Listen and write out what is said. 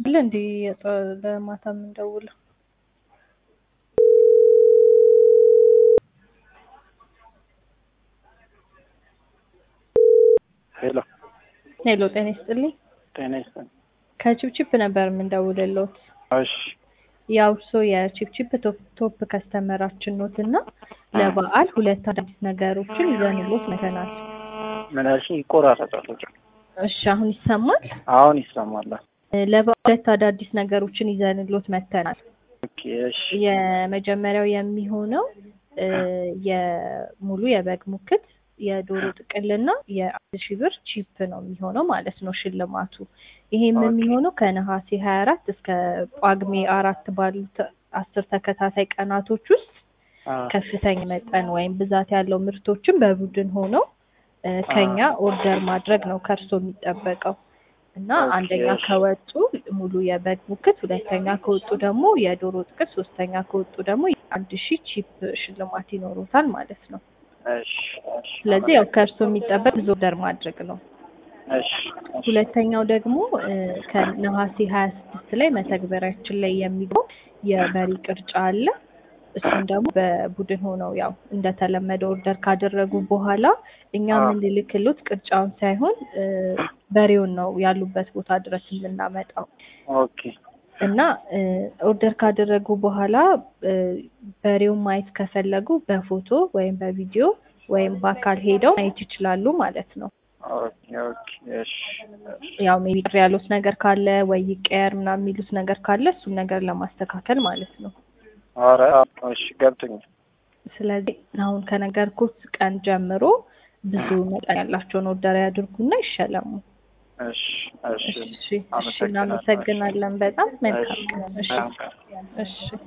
ለእንዲ ለማታ ምን ደውል ሄሎ ሄሎ ጤና ይስጥልኝ። ጤና ይስጥልኝ። ከቺፕቺፕ ነበር የምንደውልልዎት። እሺ ያው የቺፕቺፕ ቶፕ ከስተመራችን ኖትና ለበዓል ሁለት አዲስ ነገሮችን ይዘንልዎት መተናል። ምን አልሽኝ? ይቆራረጣል። እሺ አሁን ይሰማል? አሁን ይሰማል። ለበዓል ሁለት አዳዲስ ነገሮችን ይዘንልዎት መተናል። ኦኬ እሺ። የመጀመሪያው የሚሆነው የሙሉ የበግ ሙክት የዶሮ ጥቅልና የ1000 ብር ቺፕ ነው የሚሆነው ማለት ነው ሽልማቱ። ይሄም የሚሆነው ከነሐሴ 24 እስከ ጳጉሜ 4 ባሉት 10 ተከታታይ ቀናቶች ውስጥ ከፍተኛ መጠን ወይም ብዛት ያለው ምርቶችን በቡድን ሆነው ከኛ ኦርደር ማድረግ ነው ከርሶ የሚጠበቀው። እና አንደኛ ከወጡ ሙሉ የበግ ሙክት፣ ሁለተኛ ከወጡ ደግሞ የዶሮ ጥቅል፣ ሶስተኛ ከወጡ ደግሞ 1000 ቺፕ ሽልማት ይኖሩታል ማለት ነው። እሺ። ስለዚህ ያው ከርሶ የሚጠበቅ ብዙ ኦርደር ማድረግ ነው። እሺ። ሁለተኛው ደግሞ ከነሐሴ 26 ላይ መተግበሪያችን ላይ የሚገኝ የበሬ ቅርጫ አለ። እሱን ደግሞ በቡድን ሆነው ያው እንደተለመደ ኦርደር ካደረጉ በኋላ እኛ የምንልክሎት ቅርጫውን ሳይሆን በሬውን ነው ያሉበት ቦታ ድረስ የምናመጣው። ኦኬ። እና ኦርደር ካደረጉ በኋላ በሬውን ማየት ከፈለጉ በፎቶ ወይም በቪዲዮ ወይም በአካል ሄደው ማየት ይችላሉ ማለት ነው። ኦኬ ኦኬ። እሺ። ያው ሜቢ ቅር ያሉት ነገር ካለ ወይ ይቀየር ምናምን የሚሉት ነገር ካለ እሱን ነገር ለማስተካከል ማለት ነው። ኧረ እሺ ገብቶኛል። ስለዚህ አሁን ከነገርኩት ቀን ጀምሮ ብዙ መጠን ያላቸውን ኦርደር ያድርጉና ይሸለሙ። እሺ እሺ። እሺ እናመሰግናለን በጣም መልካም ቀን። እሺ እሺ።